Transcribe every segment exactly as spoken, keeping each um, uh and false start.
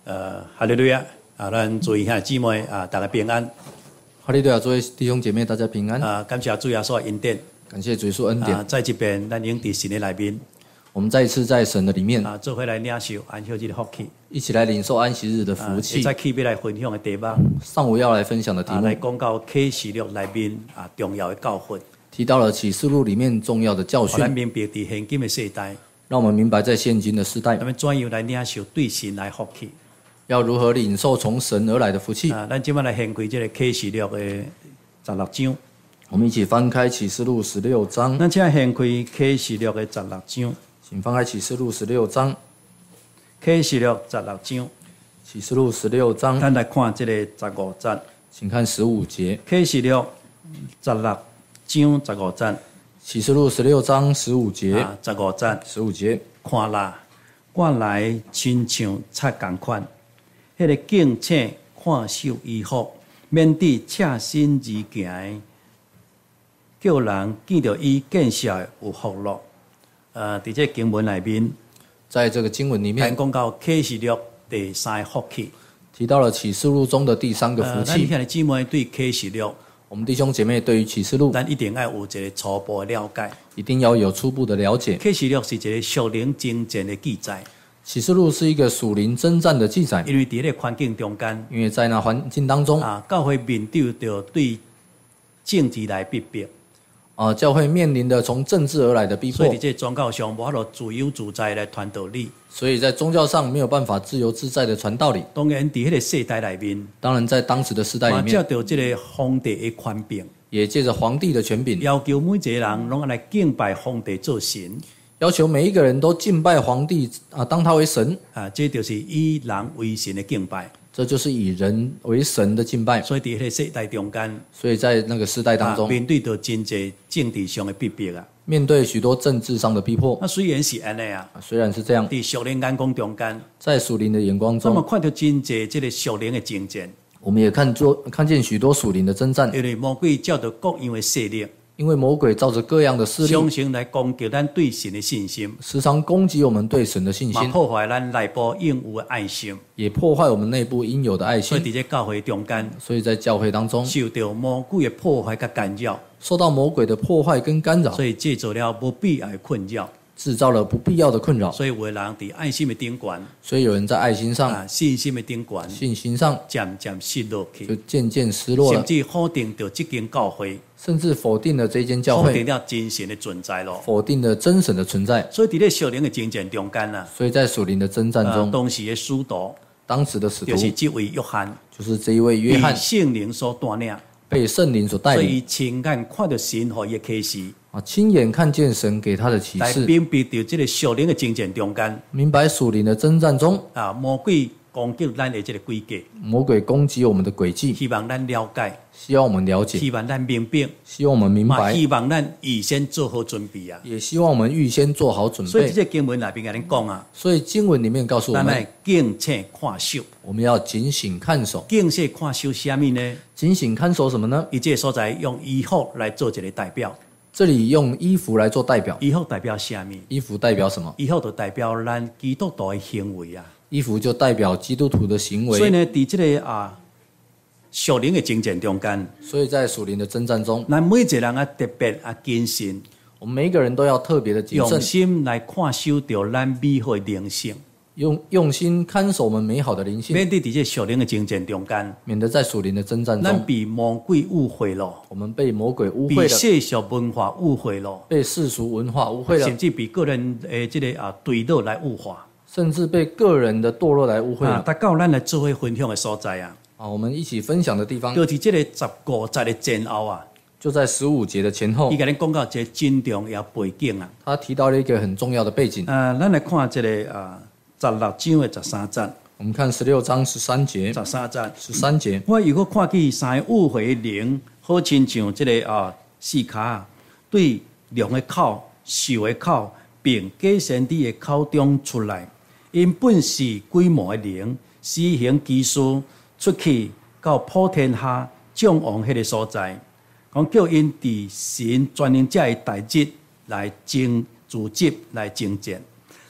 呃，哈利路亚啊！咱做一下姊妹啊，大家平安。 哈利路亚，诸位弟兄姐妹，大家平安。 啊，感谢主耶稣的恩典， 感谢主耶稣恩典。 啊，在这边，咱永伫神的内面， 我们再一次在神的里面啊，做回来领受安息日的福气， 一起来领受安息日的福气。 在起要来分享的题目， 上午要来分享的题目， 啊、来讲到启示录内面啊重要的教训， 提到了启示录里面重要的教训， 咱明白伫现今的世代， 让我们明白在现今的时代， 咱们怎样来领受对神来福气。 要如何领受从神而来的福气？ 啊，咱今晚来掀开这个启示录的十六章。 我们一起翻开启示录十六章。 咱现在掀开启示录的十六章。 请翻开启示录十六章。 启示录十六章。 启示录十六章。 咱来看这个十五节。 请看十五节。 启示录十六章十五节。 启示录十六章十五节。 啊，十五节。 十五节。 看啦，我来亲像贼同款。迄个敬请看守衣服，免得赤身而行，叫人见到伊见笑有福乐。呃，伫这经文内面， 在这个经文里面讲到启示录第三福气， 提到了启示录中的第三个福气。 呃，咱姊妹对启示录， 我们弟兄姐妹对于启示录， 咱一定要有一个初步的了解， 一定要有初步的了解。 启示录是一个属灵精简的记载。 启示录是一个属灵征战的记载， 因为在那个环境中间， 因为在那环境当中， 啊，教会面对着对政治来逼迫， 啊，教会面临的从政治而来的逼迫， 所以在宗教上无法度自由自在来传道理， 所以在宗教上没有办法自由自在的传道理。 当然，在那个世代里面， 当然在当时的世代里面， 借着这个皇帝的权柄， 也借着皇帝的权柄， 要求每一个人拢来敬拜皇帝做神。 要求每一个人都敬拜皇帝啊，当他为神啊，这就是以人为神的敬拜， 这就是以人为神的敬拜。 所以在那个世代中间， 所以在那个世代当中， 啊、面对着真济政治上的逼迫啊， 面对许多政治上的逼迫。 那虽然是安尼啊， 虽然是这样， 在属灵眼光中间， 在属灵的眼光中， 那么看到真济这个属灵的精简， 我们也看作看见许多属灵的征战， 因为魔鬼照着各样的势力。 因为魔鬼照着各样的势力， 常常来攻击咱对神的信心， 时常攻击我们对神的信心， 破坏咱内部应有的爱心， 也破坏我们内部应有的爱心。 所以在教会中间， 所以在教会当中， 受到魔鬼的破坏跟干扰， 受到魔鬼的破坏跟干扰， 所以制造了不必要的困扰， 制造了不必要的困扰。 所以有的人在爱心的顶端， 所以有人在爱心上、 啊、信心的顶端， 信心上渐渐失落去， 就渐渐失落了， 甚至否定掉这间教会。 甚至否定了这间教会， 否定了真神的存在咯， 否定了真神的存在。 所以在这属灵的征战中间啊， 所以在属灵的征战中， 啊、当时的使徒， 当时的使徒就是这位约翰， 就是这一位约翰， 被圣灵所带领， 被圣灵所带领， 所以亲眼看到神给伊的启示， 啊，亲眼看见神给他的启示， 来明白到这个属灵的征战中间， 明白属灵的征战中， 啊，魔鬼攻击咱的这个规矩， 魔鬼攻击我们的轨迹， 希望咱了解， 希望我们了解， 希望咱明白， 希望我们明白， 希望咱预先做好准备啊， 也希望我们预先做好准备。 所以这经文内面跟咱讲啊， 所以经文里面告诉我们， 咱来警醒看守， 我们要警醒看守。 警醒看守什么呢？ 警醒看守什么呢？ 伊这个所在用衣服来做一个代表。 这里用衣服来做代表， 衣服代表什么？ 衣服代表什么？ 衣服就代表咱基督徒的行为啊。 衣服就代表基督徒的行为。 所以呢，在这个啊属灵的征战中间， 所以在属灵的征战中， 咱每一个人啊特别啊谨慎， 我们每一个人都要特别的谨慎， 用心来看守到咱美好的灵性， 用用心看守我们美好的灵性， 免得在这属灵的征战中间， 免得在属灵的征战中， 咱被魔鬼误会了， 我们被魔鬼误会了， 被世俗文化误会了， 被世俗文化误会了， 甚至被个人诶这个啊堕落来物化。 甚至被个人的堕落来误会了。 啊，达到咱来做伙分享的所在啊， 啊，我们一起分享的地方， 就是这个十五节的前后啊， 就在十五节的前后。 伊甲咱讲到一个真重要背景啊。 他提到了一个很重要的背景。 啊，咱来看这个啊，十六章的十三节。 我们看十六章十三节。 十三节。 十三节。 我如果看见三个误会的灵，好亲像这个啊四骹对龙的口、兽的口，并假先知的口中出来。因本是鬼魔的灵，施行奇事，出去到普天下众王迄个所在，讲叫因伫神专营者的代志来争组织来征战。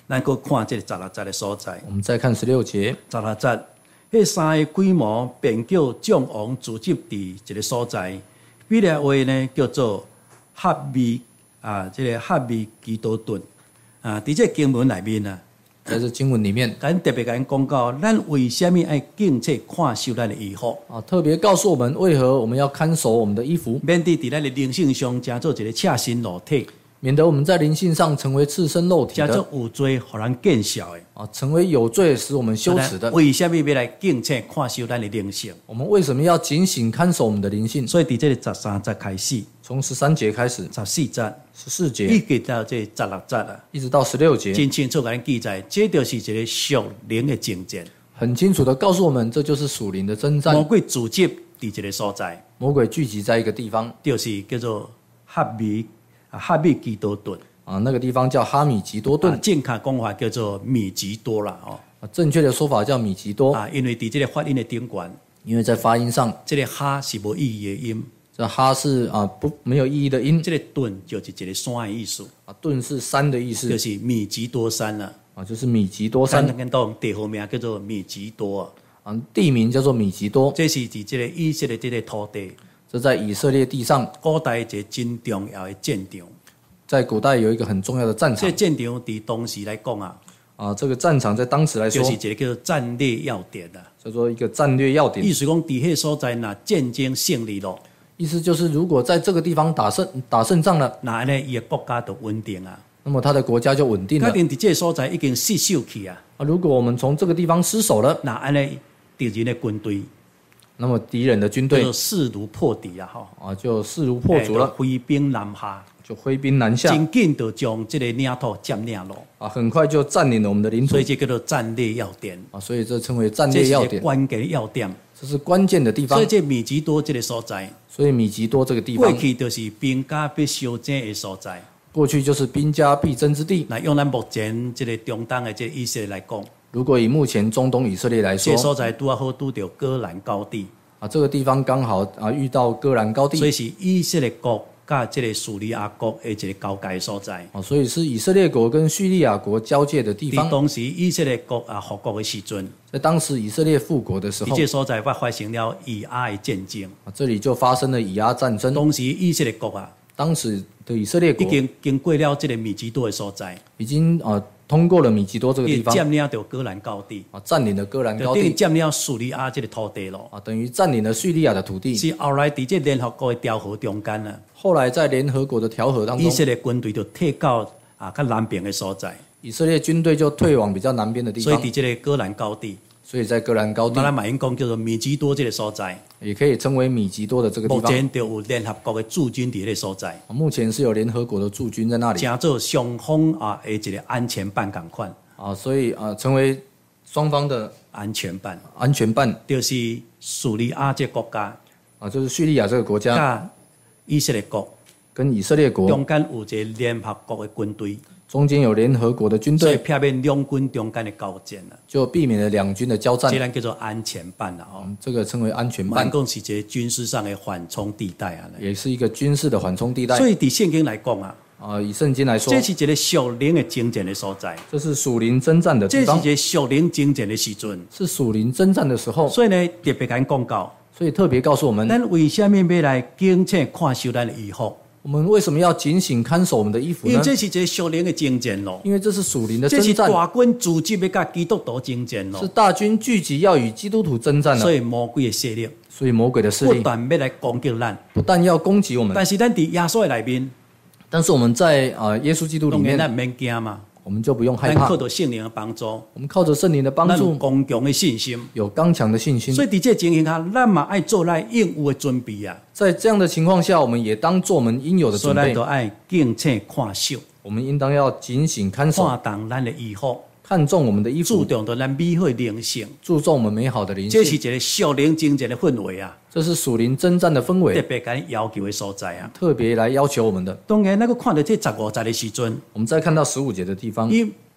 咱搁看这个十六节的所在， 我们再看十六节， 十六节，迄三个规模便叫众王聚集伫一个所在，彼个话呢叫做哈米啊，这个哈米基多顿啊，伫这经文内面啊。 在这经文里面， 咱特别甲咱讲到，咱为什么爱敬切看守咱的衣服？ 啊，特别告诉我们为何我们要看守我们的衣服， 免得伫咱的灵性上成做一个赤身裸体， 免得我们在灵性上成为赤身肉体成的， 做有罪，互人见笑的。 啊，成为有罪使我们羞耻的。 为什么要来敬切看守咱的灵性？ 我们为什么要警醒看守我们的灵性？ 所以伫这个十三节开始， 从十三节开始， 十四节、 十四一节直到这十六节啊， 一直到十六节， 真清楚甲咱记载，这就是一个属灵的征战。 很清楚的告诉我们，这就是属灵的征魔战。 鬼聚集伫一个所在， 魔鬼聚集在一个地方， 就是叫做哈米啊哈米基多顿。 啊，那个地方叫哈米吉多啊顿， 正确讲法叫做米吉多啦哦。 啊，正确的说法叫米吉多， 啊，因为伫这个发音的顶端， 因为在发音上， 这个哈是无意义的音， 这哈是啊不没有意义的音， 这个顿就是一个山的意思， 啊顿是山的意思就，是米吉多山啦。 啊就是米吉多山， 咱跟到地方名叫做米吉多啊， 啊地名叫做米吉多， 这是伫这个以色列这个土地， 这在以色列地上， 古代一个真重要的战场。 在古代有一个很重要的战场这个战场伫当时来讲啊， 啊，这个战场在当时来说就是一个叫做战略要点啊。 叫做一个战略要点意，思讲伫迄个所在，若战争胜利咯， 意思就是如果在这个地方打胜打胜仗了， 那安尼伊个国家就稳定啊。 那么他的国家就稳定了。 假定伫这个所在已经失守去啊， 啊，如果我们从这个地方失守了， 那安尼敌人的军队那么敌人的军队叫做势如破敌啊！吼， 啊就势如破竹了， 哎挥兵南下， 就挥兵南下真紧就将这个领土占领了， 啊，很快就占领了我们的领土所以这叫做战略要点， 啊，所以这称为战这是一个略要点， 关键的要点。 这是关键的地方所以。这米吉多这个所在， 所以米吉多这个地过方， 去就是兵家必修正的所在。 过去就是兵家必争之地。 那用咱目前这个中东的这个以色列来讲， 如果以目前中东以色列来说这个，所在拄啊好拄着戈兰高地， 啊，这个地方刚好啊遇到戈兰高地， 所以是以色列国甲这个叙利亚国的一个交界的所在。 啊，所以是以色列国跟叙利亚国交界的地方。 伫当时以色列国啊复国的时阵， 在当时以色列复国的时候伫这，所在发发生了以阿的战争。 啊，这里就发生了以阿战争。 当时以色列国啊， 当时的以色列已国经经过了这个米基多的所在， 已经啊通过了米吉多这个地伊方， 占领着戈兰高地， 啊占领了戈兰就等于高地， 占领叙利亚这个土地咯。 啊等于占领了叙利亚的土地。 是后来伫这联合国的调和中间啊， 后来在联合国的调和当中， 以色列军队就退到啊较南边的所在， 以色列军队就退往比较南边的地方所以伫，这个戈兰高地， 所以在戈兰高地那咱马英讲叫做米基多这个所在， 也可以称为米吉多的这个地目方。 前就有联合国的驻军伫迄个所在， 啊目前是有联合国的驻军在那里成做双方啊的一个安全办共款， 啊，所以啊成为双方的安全办安全办就是叙利亚这个国家啊，就是叙利亚这个国家甲以色列国跟以色列国中间有一个联合国的军队， 中间有联合国的军所以队， 避免两军中间的交战啊， 就避免了两军的交战这。咱叫做安全办啦哦。 这个称为安全办， 办公是一个军事上的缓冲地带啊。 也是一个军事的缓冲地带。 所以伫圣经来讲啊， 啊，以圣经来说这，是一个属灵的征战的所在， 这是属灵征战的地方这是一，个属灵征战的时阵。 是属灵征战的时候， 所以呢，特别甲咱讲到， 所以特别告诉我们， 咱为什么要来警醒看守咱的衣服？ 我们为什么要警醒看守我们的衣服呢？ 因为这是一个属灵的征战咯， 因为这是属灵的这是征战， 大军组织要甲基督徒征战是咯。 大军聚集要与基督徒征战了。 所以魔鬼的势力所以魔鬼的势不力断要来攻击咱， 不但要攻击我们， 但是咱伫耶稣的内面， 但是我们在啊、呃耶稣基督里面， 当然咱毋免惊嘛， 我们就不用害怕咱靠，着圣灵的帮助， 我们靠着圣灵的帮咱有助， 刚强的信心。 有刚强的信心所。以伫这情形下，咱嘛爱做咱应有的准备啊。 在这样的情况下，我们也当做我们应有的准备所以咱都。爱敬请看守， 我们应当要警醒看守， 看重咱的衣服， 看重我们的衣服， 注重着咱美好的灵性。 注重我们美好的灵性。 这是一个属灵精神的氛围啊， 这是属灵征战的氛特围， 别甲咱要求的所在啊。 特别来要求我们的。 当然，那个看到这十五节的时阵， 我们再看到十五节的地方， 伊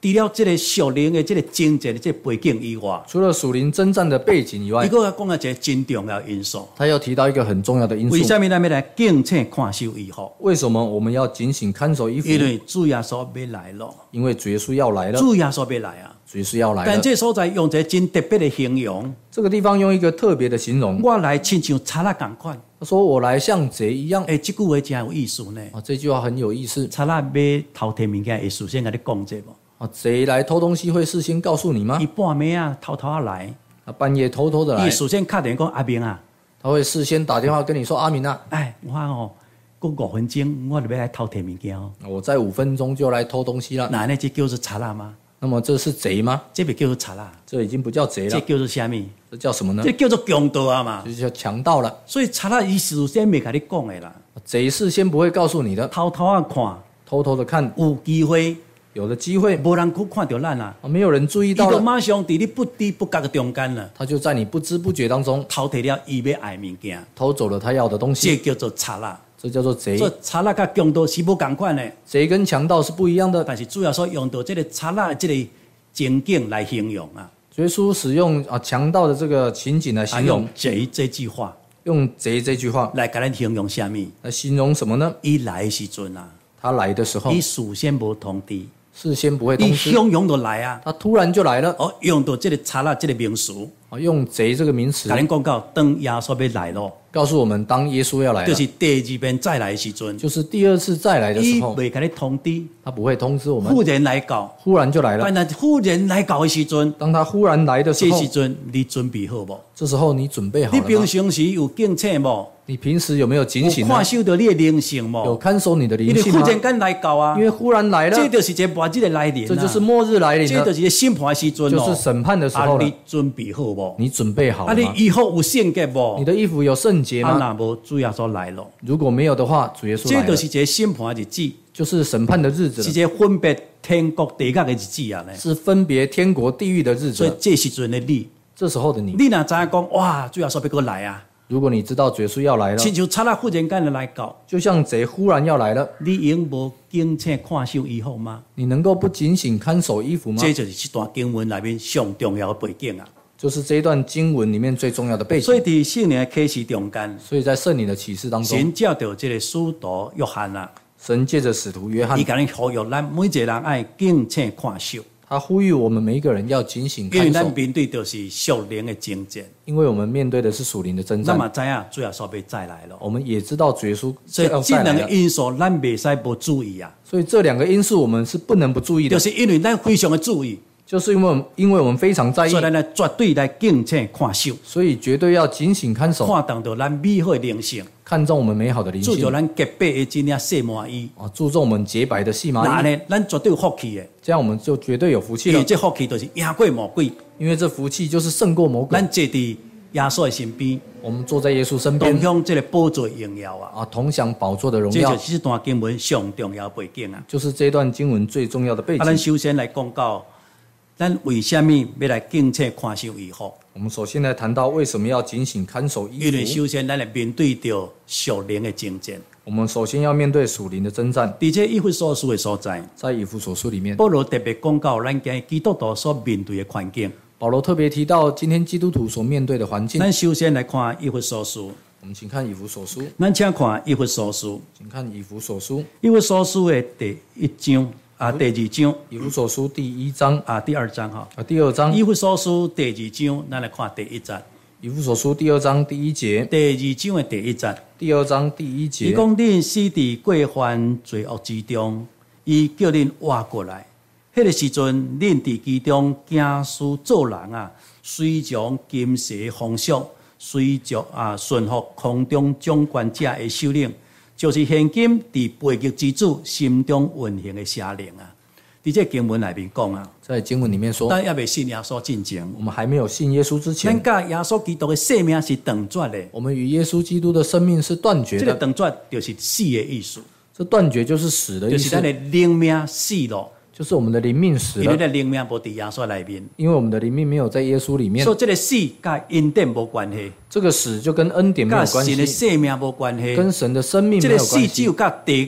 除了这个属灵的这个经济的这个背景以外， 除了属灵征战的背景以外， 伊个讲到一个真重要的因素。 他要提到一个很重要的因素。 为什么咱们来敬请看守衣服？ 为什么我们要警醒看守衣服？ 因为主耶稣要来了， 因为主耶稣要来了， 主耶稣要来啊！ 主耶稣要来了。 但这所在用一个真特别的形容， 这个地方用一个特别的形容， 我来亲像贼仔同款。 他说我来像贼一样。 诶，这句话真有意思呢。 啊，这句话很有意思。 贼仔要偷摕物件，会事先跟你讲这无？ 啊，贼来偷东西会事先告诉你吗？ 伊半暝啊，偷偷啊来， 啊，半夜偷偷的来。 伊事先敲电话讲阿明啊， 他会事先打电话跟你说：“阿明啊， 哎，我哦，过五分钟我就要来偷摕物件哦。 我在五分钟就来偷东西了。” 那呢，这叫做贼仔吗？ 那么这是贼吗？ 这不叫做贼仔， 这已经不叫贼了， 这叫做什么？ 这叫什么呢？ 这叫做强盗啊嘛！ 这就叫强盗了。 所以贼仔伊事先未甲你讲的啦， 贼事先不会告诉你的， 偷偷啊看， 偷偷的看， 有机会， 有的机会， 无人去看到咱啊， 啊，没有人注意伊就到了， 马上伫你不知不觉的中间了， 他就在你不知不觉当中偷摕了伊要爱的物件， 偷走了他要的东这西， 叫做贼仔。 这叫做贼。 所以贼仔甲强盗是无共款的， 贼跟强盗是不一样的。 但是主要说用到这个贼仔的这个情景来形容啊， 耶稣使用啊强盗的这个情景来啊形容用贼这句话用贼这句话来甲咱形容什么？ 来形容什么呢？ 伊来的时阵啊， 他来的时候， 伊事先无通知， 事先不会通伊知， 汹涌就来啊！ 他突然就来了。 哦，用到这个贼仔这个名词， 啊，用贼这个名词甲恁讲到当耶稣要来咯， 告诉我们，当耶稣要来了， 就是第二遍再来的时阵， 就是第二次再来的时候， 伊未甲你通知， 他不会通知我们， 忽然来到， 忽然就来了。 但是忽然来到的时阵， 当他忽然来的时候， 这时阵你准备好无？ 这时候你准备好你了吗？ 平常时有敬请无？ 你平时有没有警醒呢？ 有看守到你的灵性有无？ 看守你的因灵性吗？ 为忽然间来到啊因，为忽然来了， 这就是一个末日的来临啊， 这就是末日来临了， 这就是一个审判的时阵就是哦。 审判的时候啊， 了。 你准备好无？ 你准备好啊， 了吗？ 你衣服有圣洁无？ 你的衣服有圣洁啊， 吗？ 若无主耶稣来咯， 如果没有的话，主耶稣来了， 这就是一个审判的日子， 就是审判的日子了， 是一个分别天国地狱的日子啊呢。 是分别天国地狱的日子了。 所以这时阵的你， 这时候的你， 你若知影讲，哇，主耶稣要过来啊， 如果你知道主耶稣要来了， 亲像贼仔忽然间就来到， 就像贼忽然要来了， 你已经无敬请看守衣服吗？ 你能够不警醒看守衣服吗？ 这就是这段经文里面上重要的背景啊。 就是这一段经文里面最重要的背所以景。 伫圣灵的启示中间， 所以在圣灵的启示当中， 神叫着这个使徒约翰啊， 神借着使徒约翰伊，甲咱呼吁咱每一个人爱敬请看守， 他呼吁我们每一个人要警醒因为看守， 咱面对就是属灵的征战。 因为我们面对的是属灵的征战。 咱嘛知影主耶稣要再来了， 我们也知道主耶稣所以要这两个再来了， 因素咱袂使不注意啊， 所以这两个因素我们是不能不注意的， 就是因为咱非常的注意， 就是因为我们因为我们非常在意所以，咱来绝对来敬请看守， 所以绝对要警醒看守， 看重到咱美好的灵性， 看重我们美好的灵性注重咱洁白的真领细麻衣， 啊，注重我们洁白的细那麻衣， 呢，咱绝对有福气的， 这样我们就绝对有福气了。 因为这福气就是赢过魔鬼， 因为这福气就是胜过魔鬼咱。坐伫耶稣的身边， 我们坐在耶稣身边同享这个宝座的荣耀啊， 啊，同享宝座的荣耀这就，是这段经文上重要的背景啊。 就是这段经文最重要的背啊，咱景。 首先来讲到，咱为什么要来敬请看守衣服？ 我们首先来谈到为什么要警醒看守衣因为服。 首先咱来面对着属灵的征战。 我们首先要面对属灵的征战。 伫这以弗所书的所在， 在以弗所书里面， 保罗特别讲到咱今日基督徒所面对的环境。 保罗特别提到今天基督徒所面对的环境。 咱首先来看以弗所书， 我们请看以弗所书， 咱请看以弗所书， 请看以弗所书， 以弗所书的第一章啊，第二章以弗所书第一章啊，第二章哈。 啊，第二章， 以弗所书第二章，咱来看第一节。 以弗所书第二章第一节， 第二章的第一节， 第二章第一伊节， 讲恁死伫过犯罪恶之中，伊叫恁活过来。迄个时阵，恁伫其中行事做人啊，随从今世风俗，随着啊顺服空中掌权者的首领，就是现今伫背极之主心中运行的邪灵啊。伫这经文内面讲啊， 在经文里面说， 咱也未信耶稣进前， 我们还没有信耶稣之咱前， 甲耶稣基督的生命是断绝的。 我们与耶稣基督的生命是断绝这个的。 断绝就是死的意思， 这断绝就是死的意思就是咱，的灵命死了。 就是我们的灵命死因为了， 咱灵命无伫耶稣内面， 因为我们的灵命没有在耶稣里面所，以这个死甲恩典无关系， 这个死就跟恩典没有关甲神的系， 生命无关系。 跟神的生命这个死没有关系。 只有甲地甲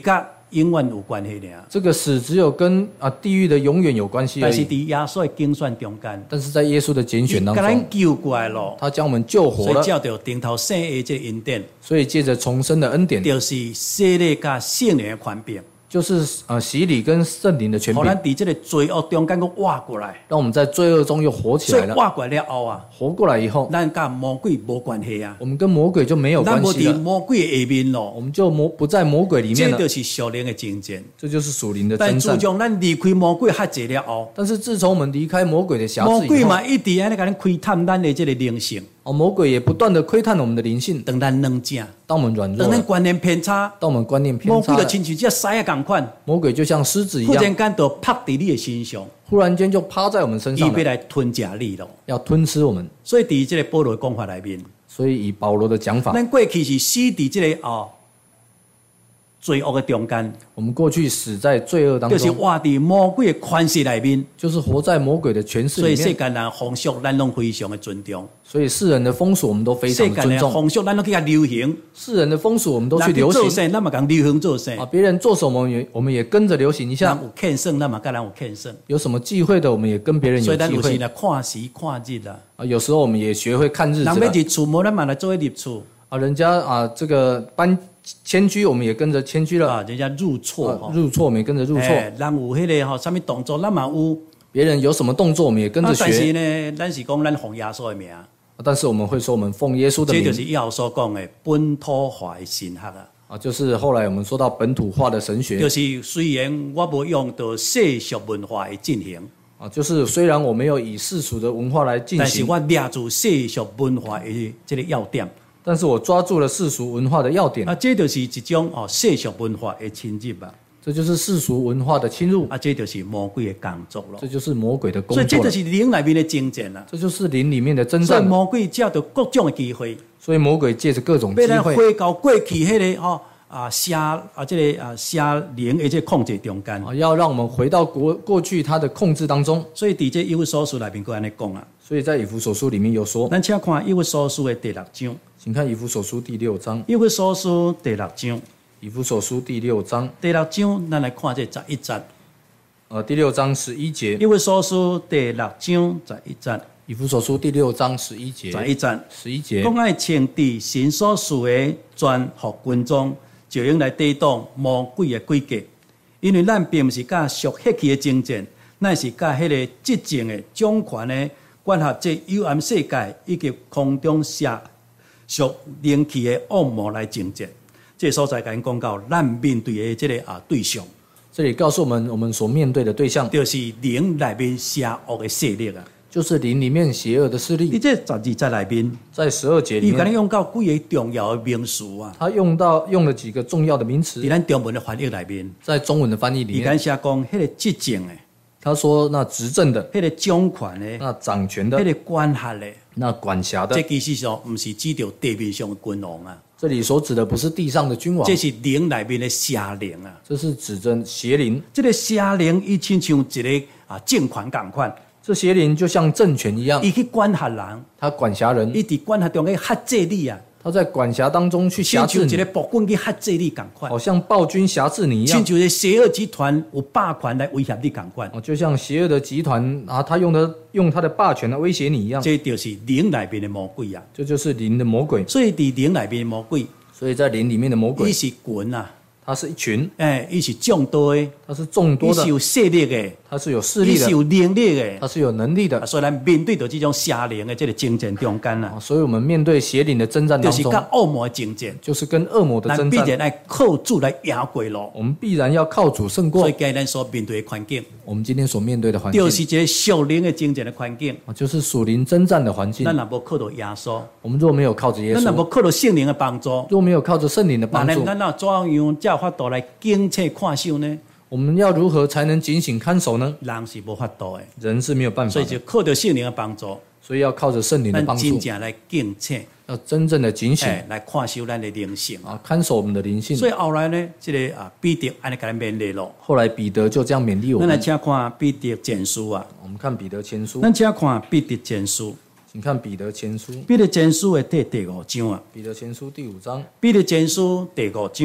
永远有关系尔。 这个死只有跟啊地狱的永远有关系而但是已。 伫耶稣的竞选中间， 但是在耶稣的拣选当把咱中， 救过来咯。 他将我们救活了， 所以照着顶头圣的这个恩典， 所以借着重生的恩典， 就是洗礼加圣灵的权柄， 就是呃洗礼跟圣灵的权柄， 互咱伫这个罪恶中间个活过来。 让我们在罪恶中又活起来了。 所以活过来了后啊， 活过来以后， 咱甲魔鬼无关系啊， 我们跟魔鬼就没有咱无伫关系了， 魔鬼的下面咯。 我们就魔不在魔鬼里面了。 这就是属灵的征战。 这就是属灵的但征战。 自从咱离开魔鬼辖制了后， 但是自从我们离开魔鬼的辖制以后， 魔鬼嘛一直安尼甲咱窥探咱的这个灵性。 哦，魔鬼也不断的窥探我们的灵性。 当咱软正， 当我们软弱了， 当咱观念偏差， 当我们观念偏魔鬼就差了， 亲像只狮仔共款， 魔鬼就像狮子一样， 忽然间就拍伫你的身上， 忽然间就趴在我们身伊上了， 要来吞食你咯。 要吞吃我们。 所以伫这个保罗的讲法内面， 所以以保罗的讲法， 咱过去是死伫这个哦罪恶的中间， 我们过去死在罪恶当就是中， 活伫魔鬼的权势内面， 就是活在魔鬼的权势所以里面。 世间人风俗咱拢非常的尊重， 所以世人的风俗我们都非常世间的的尊重， 风俗咱拢去甲流行， 世人的风俗我们都去人流行做啥，咱嘛讲流行做啥。 啊，别人做什么我们也我们也跟着流行一人下， 有欠胜，咱嘛甲人有欠胜， 有什么忌讳的我们也跟别人所有忌讳以咱有时来看时看日啦。 啊。有时候我们也学会看日子人要了入厝，无咱嘛来做一入厝啊，人家啊这个搬迁居我们也跟着迁居了， 啊，人家入错啊吼。 入错我们也跟着入错， 哎人有迄个吼，啥物动作咱嘛有， 别人有什么动作我们也跟着啊但是学， 呢，咱是讲咱奉耶稣的名， 啊但是我们会说我们奉耶稣的这就名是以后所讲的本土化的神学啊。 啊，就是后来我们说到本土化的神学就是虽然我无用到世俗文化的进行， 啊，就是虽然我没有以世俗的文化来进行， 但是我抓住世俗文化的这个要点， 但是我抓住了世俗文化的要点， 啊，这就是一种哦世俗文化的侵入啊， 这就是世俗文化的侵入， 啊，这就是魔鬼的工作咯这。就是魔鬼的工所以这作了， 就是灵里面的征战啦。 这就是灵里面的征所以战。 魔鬼借着各种的机会， 所以魔鬼借着各种机要咱会， 回到过去迄个吼啊邪啊这个啊邪灵的这个控制中间。 啊，要让我们回到过过去他的控制当中。 所以伫这以弗所书内面，佮安尼讲啊。 所以在以弗所书里面有说， 咱请看以弗所书的第六章， 请看以弗所书第六章， 以弗所书第六章， 以弗所书第六章， 第六章咱来看这十一节。 呃，第六章十一节， 以弗所书第六章十一节， 以弗所书第六章十一节， 十一节。 十一节， 讲爱穿伫神所赐的全副军装，就用来抵挡魔鬼的诡计。因为咱并不是甲属血气的征战，乃是甲迄个执政的、掌权的、管辖这幽暗世界以及空中下属灵气的恶魔来征战。这个所在甲因讲到，咱面对的这个啊对象， 这里告诉我们，我们所面对的对象就是灵内面邪恶的势力啊。 就是灵里面邪恶的势伫力。 这十二节内面， 在十二节里伊甲咱面， 用到几个重要的名词啊。 他用到用了几个重要的名词伫，咱中文的翻译内面， 在中文的翻译里伊敢面， 写讲，迄个执政的、 他说那执政的、 迄个掌权的、 那掌权的、 迄个管辖的， 那管辖这的， 其实上毋是指着地面上的君王啊， 这里所指的不是地上的君王这，是灵内面的邪灵啊。 这是指着邪灵。 这个邪灵伊亲像一个啊政权共款， 这邪灵就像政权一样， 伊去管辖人， 他管辖人， 伊伫管辖中去辖制你啊， 他在管辖当中去辖制你亲像一个，暴君去辖制你共款好，像暴君辖制你一样亲。像一个邪恶集团有霸权来威胁你共款。 哦，就像邪恶的集团啊，他用的用他的霸权来威胁你一样， 这就是灵内面的魔鬼啊。 这就是灵的魔鬼。 所以伫灵内面的魔鬼， 所以在灵里面的魔鬼， 伊是群啊， 他是一群， 哎，伊是众多的。 他是众多的伊是，有势力的， 他是有势力的， 伊是有能力的， 他是有能力的啊。所以咱面对着这种邪灵的这个征战中间啊， 啊所以我们面对邪灵的征战就是当中， 甲恶魔的征战， 就是跟恶魔的咱征战， 必然要靠主来赢过咯。 我们必然要靠主胜过所以。今日咱所面对的环境， 我们今天所面对的环境就，是一个属灵的征战的环境。 啊就是属灵征战的环境咱。若无靠到耶稣， 我们若没有靠着耶咱若无稣， 靠到圣灵的帮助， 若没有靠着圣灵的那咱帮助， 咱若怎样才有法度来警察看守呢？ 我们要如何才能警醒看守呢？ 人是无法度的， 人是没有办法的， 所以就靠到圣灵的帮助， 所以要靠着圣灵的咱帮助真，正来警察， 要真正的警醒哎，来看守咱的灵性。 啊，看守我们的灵性。 所以后来呢，这个啊彼得安尼甲咱勉励咯。 后来彼得就这样勉励我咱来们。 请看彼得前书啊， 我们看彼得前书， 咱请看彼得前书， 请看彼得前书， 彼得前书的第第五章啊， 彼得前书第五章， 彼得前书第五章，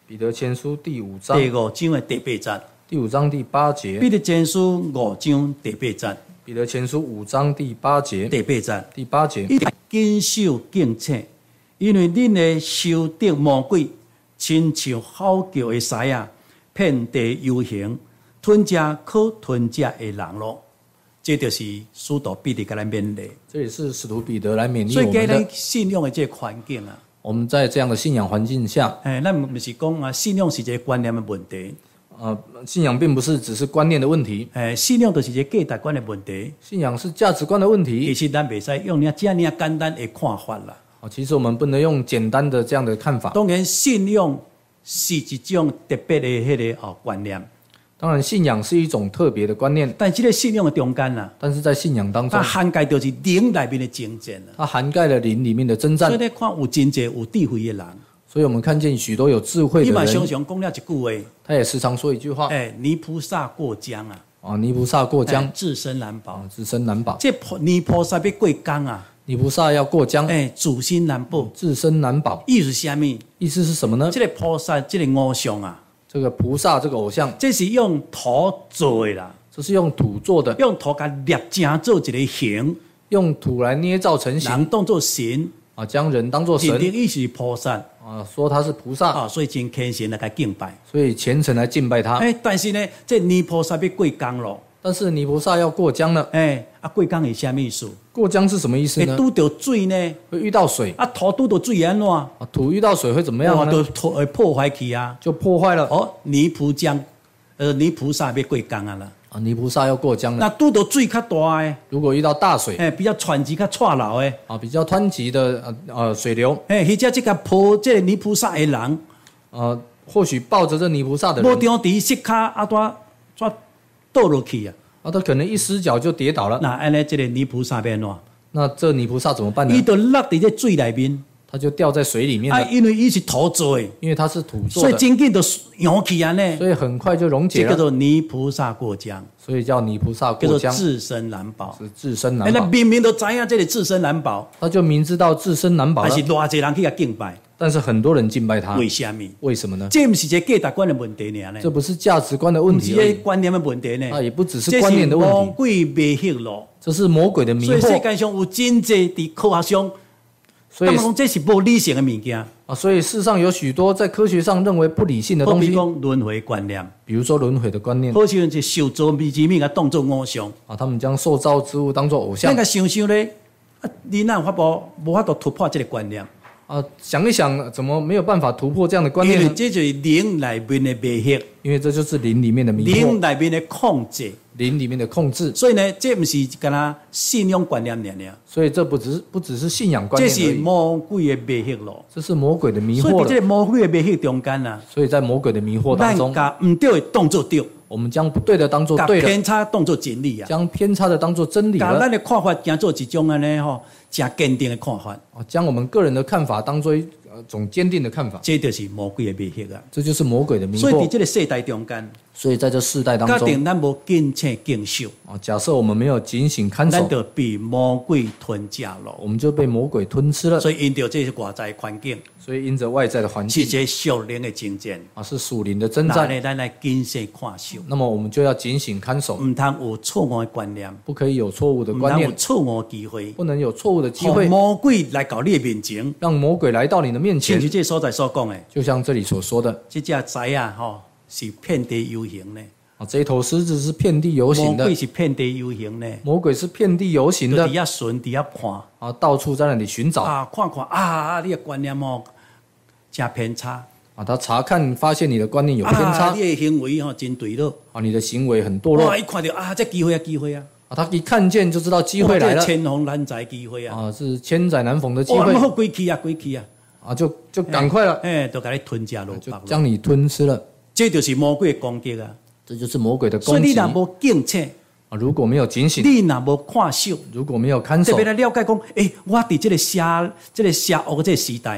彼得前书第五章第五章的第八节。 第五章第八节。 彼得前书五章第八节。 彼得前书五章第八节。 第八节。 第八节。 一定谨守警醒，因为恁的仇敌魔鬼，亲像吼叫的狮啊，遍地游行，吞食可吞食的人咯。这就是使徒彼得给咱勉励。 这也是使徒彼得来勉励所以， 我们的。 在咱信仰的这个环境啊， 我们在这样的信仰环境下， 哎，咱不是讲啊，信仰是一个观念的问题。 呃，信仰并不是只是观念的问题， 哎，信仰就是一个价值观的问题。 信仰是价值观的问题。 其实咱袂使用你这样简单的看法啦。 哦，其实我们不能用简单的这样的看法。 当然，信仰是一种特别的迄个哦观念。 当然，信仰是一种特别的观念， 但这个信仰的中间啦， 但是在信仰当中， 它涵盖就是灵里面的精进啦。 它涵盖了灵里面的征战。 所以你看有真济有智慧的人。 所以我们看见许多有智慧的人， 你嘛常常讲了一句话， 他也时常说一句话： 哎，泥菩萨过江啊， 啊，泥菩萨过江， 自身难保， 自身难保。 这泥菩萨要过江啊， 泥菩萨要过江， 哎，自身难保， 自身难保。 意思是什么？ 意思是什么呢？ 这个菩萨，这个偶像啊， 这个菩萨这个偶像， 这是用土做的啦， 这是用土做的， 用土甲捏成做一个形， 用土来捏造成形， 人当作神啊，将人当作神， 认定伊是菩萨。 啊，说他是菩萨啊，所以真虔诚来给敬拜， 所以虔诚来敬拜他。 哎，但是呢，这泥菩萨要过江咯。 但是泥菩萨要过江了， 哎，啊，过江是什么意思？ 过江是什么意思呢？ 会拄到水呢， 会遇到水。 啊，土拄到水安怎？啊， 土遇到水会怎么样呢？ 就土会破坏去啊， 就破坏了。 哦，泥菩江，呃，泥菩萨要过江啊啦。 啊，泥菩萨要过江了。 那拄到水较大的， 如果遇到大水， 哎，比较湍急较岔流的， 啊，比较湍急的呃呃水流， 哎，或者这个抱这个泥菩萨的人， 呃，或许抱着这泥菩萨的人， 无张地膝卡啊，多怎倒落去啊？ 啊，他可能一失脚就跌倒了。 那安尼，这个泥菩萨变怎？ 那这泥菩萨怎么办呢？ 伊就落伫这水里面。 他就掉在水里面了。 啊，因为伊是土做的， 因为它是土做所以的， 真紧就扬起安尼。 所以很快就溶解了。 这叫做泥菩萨过江， 所以叫泥菩萨叫做过江， 自身难保。 是自身哎，那难保。 明明都知影这里自身难保， 他就明知道自身难保了， 但是偌济人去甲敬拜， 但是很多人敬拜他， 为什么？ 为什么呢？ 这不是一个价值观的问题呢？ 这不是价值观的问不是一题而已个观念的问题呢？ 啊，也不只是观念的问这是魔题， 鬼迷惑咯。 这是魔鬼的迷所以世惑。 界上有真济伫科学上， 所以他们讲这是不理性的物件。 啊，所以世上有许多在科学上认为不理性的好比东西， 讲轮回观念， 比如说轮回的观念好像是受造之物甲当作偶像。 啊，他们将受造之物当作偶像咱甲想想咧，啊，你哪有法无无法度突破这个观念？ 啊，想一想，怎么没有办法突破这样的观因念呢？ 为这就是灵里面的迷惑， 因为这就是灵里面的迷灵惑， 里面的控制。 灵里面的控制。 所以呢，这不是干那信仰观念尔尔， 所以这不只是不只是信仰观这念而已， 是魔鬼的迷惑咯。 这是魔鬼的迷惑了。 所以在这个魔鬼的迷惑中间啊， 所以在魔鬼的迷惑当咱中， 甲唔对的当作对， 我们将不对的当做甲对的， 偏差当作真理啊， 将偏差的当做真理了， 甲咱的看法当做一种安尼吼，真坚定的看法， 啊，将我们个人的看法当做一呃种坚定的看法， 这就是魔鬼的迷惑啊。 这就是魔鬼的迷所以在惑。 这个世代中间， 所以在这世代当假中， 定咱无谨慎敬守， 啊，假设我们没有警醒看守， 咱就被魔鬼吞噬咯。 我们就被魔鬼吞吃了。 所以因着这些外在环境， 所以因着外在的环境是一个属灵的征战， 啊，是属灵的征那战， 呢咱来谨慎看守， 那么我们就要警醒看守， 唔通有错误的观念， 不可以有错误的唔通有观念， 错误的机会， 不能有错误的机让会， 魔鬼来到你的面前。 让魔鬼来到你的面前像是。这所在所讲的， 就像这里所说的这只狮啊，吼是遍地游行的， 啊，这一头狮子是遍地游魔行的鬼，是遍地游行的， 魔鬼是遍地游行的就伫遐寻，伫遐看。 啊，到处在那里寻找啊，看看啊啊！你的观念哦，真偏差， 啊，他查看发现你的观念有偏差啊，你的行为吼真对了。 啊，你的行为很堕落哇，一看到啊，这机会啊，机会啊， 啊，他一看见就知道机会来了哇这千逢难载机会啊， 啊，是千载难逢的机哇， 会好归去啊，归去啊， 啊，就就赶快了， 哎，都给你吞下落就白了。 将你吞吃了， 这就是魔鬼的攻击啊！ 这就是魔鬼的攻击所以你若无警醒， 啊！如果没有警醒， 你若无看守， 如果没有看守特别，来了解讲，诶，我伫这个邪、这个邪恶的这个时代，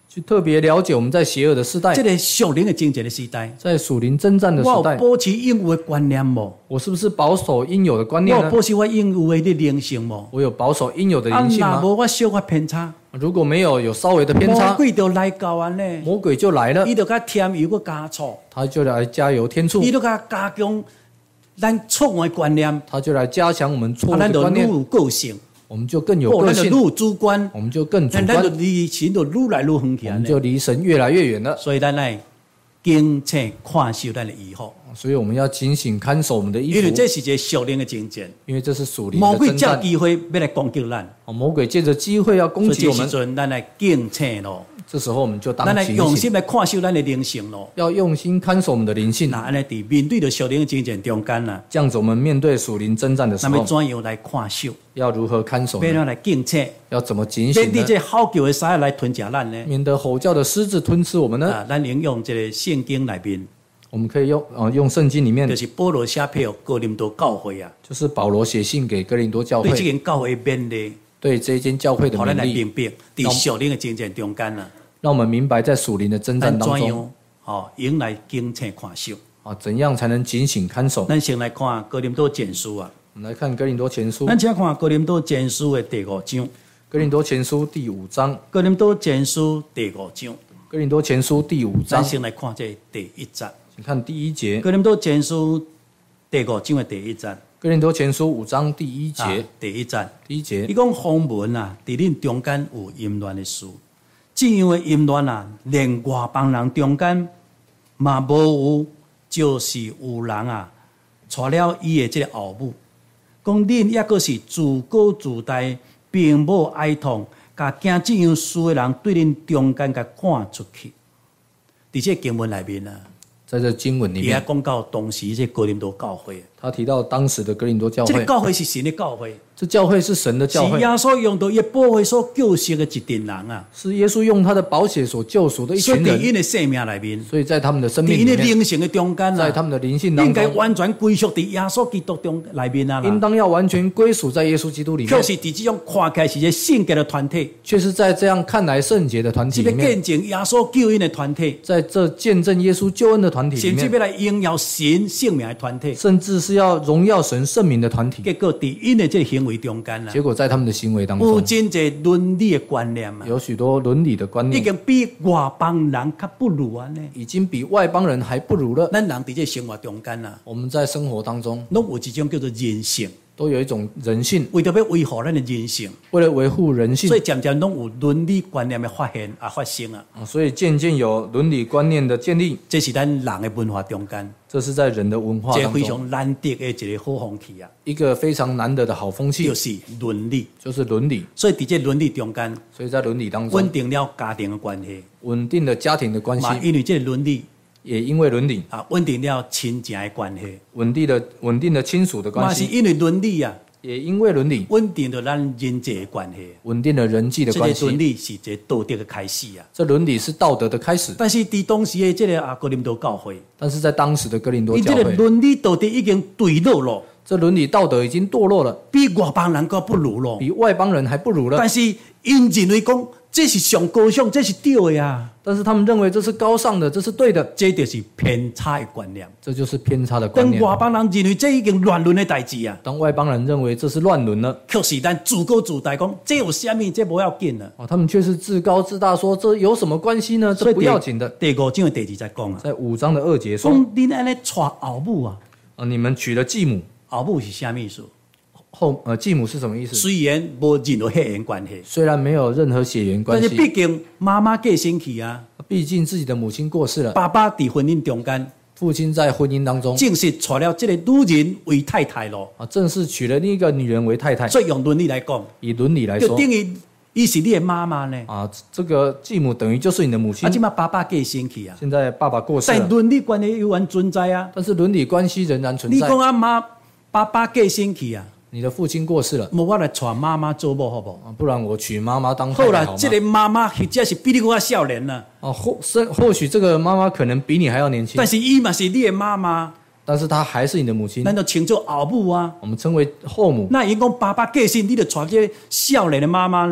去特别了解我们在邪恶的时代， 这个属灵的征战的时代， 在属灵征战的时代， 我有保持应有的观念无？ 我是不是保守应有的观念呢？ 我有保持我应有的灵性无？ 我有保守应有的灵性吗？ 啊，若无我小可偏差， 如果没有有稍微的偏差， 魔鬼就来搞安尼， 魔鬼就来了， 伊就甲添油个加醋， 他就来加油添醋， 伊就甲加强咱错误的观念， 他就来加强我们错误啊，咱就的观念， 愈有个性。 我们就更有哦， 个性， 咱就愈有主观， 我们就更主咱咱就观， 离神就愈来愈远去安尼。 我们就离神越来越远了。 所以咱来警醒看守咱的衣服， 所以我们要警醒看守我们的衣服， 因为这是一个属灵的征战， 因为这是属灵魔鬼借的征战。 机会要来攻击咱， 哦，魔鬼借着机会要攻击我们， 所以这时阵咱来警醒咯， 这时候我们就当咱来警醒， 用心来看守咱的灵性咯。 要用心看守我们的灵性。 那安尼伫面对着属灵的征战中间啦， 这样子，我们面对属灵征战的时那么候， 怎样来看守？ 要如何看守呢？ 要怎样来警醒？ 要怎么警面醒呢？ 对这吼叫的狮来吞食咱呢？ 免得吼叫的狮子吞吃我们呢？ 啊，咱应用这个圣经内面， 我们可以用呃用圣经里面就，是保罗写给哥林多教会啊， 就是保罗写信给哥林多教对这会， 间教会勉励， 对这一间教会的互咱勉励， 来明白，伫属灵的征战中间啊， 让我们明白在属灵的征战咱怎当中样哦，用来警醒看守。 啊，怎样才能警醒看守？ 咱先来看哥林多前书啊， 我们来看哥林多前书， 咱先看哥林多前书的第五章， 哥林多前书第五章， 哥林多前书第五章， 哥林多前书第五章， 咱先来看这第一节， 请看第一节， 哥林多前书第五章的第一节， 哥林多前书五章第一节， 啊第一节， 第一节伊，讲风闻啊，伫恁中间有淫乱的事，这样的淫乱啊，连外邦人中间嘛无有，就是有人啊，娶了伊的这个后母，讲恁抑个是自高自大，并无哀痛，甲惊这样事的人对恁中间甲赶出去。伫这经文内面啊， 在这经文里伊还面， 讲到当时这哥林多教会， 他提到当时的哥林多教这个会， 教会是神的教会。 这教会是神的是教会耶，稣用到伊宝血所救赎的一群人啊， 是耶稣用他的宝血所救赎的一所以群人， 伫因的生命内面， 所以在他们的生伫因的命里面， 灵性的中间啊， 在他们的灵性当应该中， 完全归属伫耶稣基督中内面啊啦。 应当要完全归属在耶稣基督里面， 却是伫这种看起来是一个圣洁的团体， 却是在这样看来圣洁的团体是要里面， 见证耶稣救恩的团体， 在这见证耶稣救恩的团体里甚至要面， 来荣耀神性命的团体。 甚至是要荣耀神圣名的团体。 结果伫因的这个行为中间啦结，果在他们的行为当有中， 真侪伦理的观念啊， 有许多伦理的观已念， 经比外邦人较不如安尼。 已经比外邦人还不如了。 咱人伫这生活中间啊， 我们在生活当中拢有一种叫做人性。 都有一种人性， 为着要维护咱的人性， 为了维护人性所，以渐渐拢有伦理观念的发现啊发生啊， 啊所以渐渐有伦理观念的建立。 这是咱人的文化中间， 这是在人的文化这非当中常难得的一个好风气啊， 一个非常难得的好风气就，是伦理。 就是伦理。 所以伫这伦理中间， 所以在伦理当稳中， 定了家庭的关系， 稳定了家庭的关系嘛，因为这个伦理也因为伦理啊，稳定了亲情的关系， 稳定的稳定的亲属的嘛关系， 是因为伦理啊， 也因为伦理稳定了咱人际的关系。 稳定了人际的关这个伦系。 理是一个道德的开始啊。 这伦理是道德的开始， 但是伫当时的这个啊哥林多教会， 但是在当时的哥林多伊这个教会， 伦理道德已经坠落了， 这伦理道德已经堕落了， 比外邦人更不如了。 比外邦人还不如了。 但是因认为讲这是上高尚，这是对的啊， 但是他们认为这是高尚的，这是对的， 这就是偏差的观念。 这就是偏差的观念。 当外邦人认为这已经乱伦的代志啊， 当外邦人认为这是乱伦了， 却是咱自高自大讲这有啥物，这不要紧啊。 哦，他们却是自高自大，说这有什么关系呢？这不要紧的。 第五章的第二在讲啊， 在五章的二节说讲恁安尼娶后母啊， 啊，你们娶了继母， 后母是啥物意思？ 后呃继母是什么意思？ 虽然无任何血缘关系， 虽然没有任何血缘关但是毕系， 竟妈妈过身去啊， 毕竟自己的母亲过世了， 爸爸伫婚姻中间父亲在婚姻当中正式娶了这个女人为太太咯。 啊，正式娶了另一个女人为太太。 所以用伦理来讲， 以伦理来说就等于伊是你的妈妈呢。 啊，这个继母等于就是你的母亲啊，。即马爸爸过身去啊， 现在爸爸过世但了， 伦理关系依然存在啊。 但是伦理关系仍然存在你讲。啊妈，爸爸过身去啊， 你的父亲过世了无我来娶妈妈做某好不好？ 啊，不然我娶妈妈当太好啦， 太好吗？ 这个妈妈或者是比你更少年啦， 哦，或生或许这个妈妈可能比你还要年轻但，是伊嘛是你的妈妈， 但是她还是你的母亲， 咱就称作后母啊。 我们称为后母。 那因讲爸爸过身，你就娶这个少年的妈妈呢？ 哦，